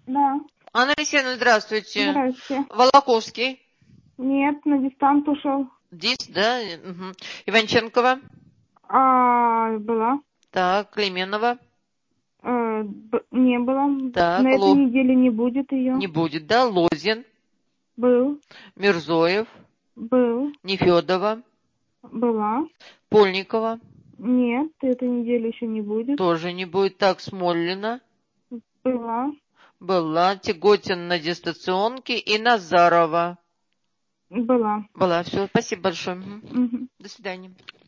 Да. Анна Алексеевна, здравствуйте. Здравствуйте. Волоковский. Нет, на дистант ушел. Дис, да? Угу. Иванченкова. Была. Так, Клейменова. Не было. Так, На этой неделе не будет ее. Не будет, да? Лозин. Был. Мирзоев. Был. Нефедова. Была. Польникова. Нет, этой неделе еще не будет. Тоже не будет. Так, Смоллина. Была. Была. Тяготин на дистанционке. И Назарова. Была. Была. Все, спасибо большое. Угу. До свидания.